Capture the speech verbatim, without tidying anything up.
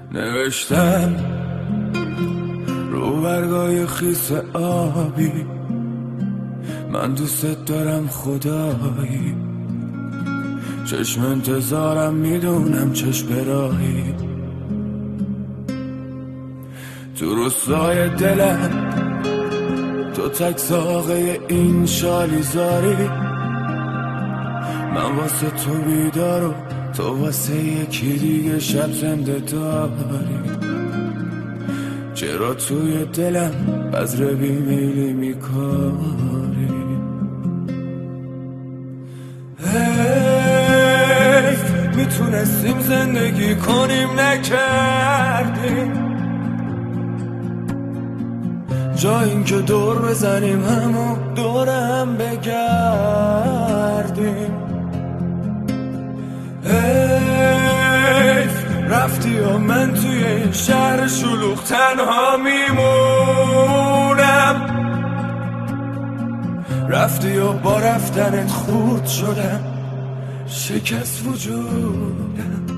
نوشتم رو برگای خیس آبی من دوست دارم خدایی، چشم انتظارم میدونم چشم راهی، تو روستای دلم تو تک ساقه این شالی زاری، من واسه تو بیدار و تو واسه یکی دیگه شب زنده داری. چرا توی دلم بذر بیمیلی میکاری؟ حیف میتونستیم زندگی کنیم نکردیم، جا این که دور بزنیم همو دور هم بگردیم. حیف رفتی و من توی این شهر شلوغ تنها میمونم، رفتی و با رفتنت خورد شدم، شکست وجودم.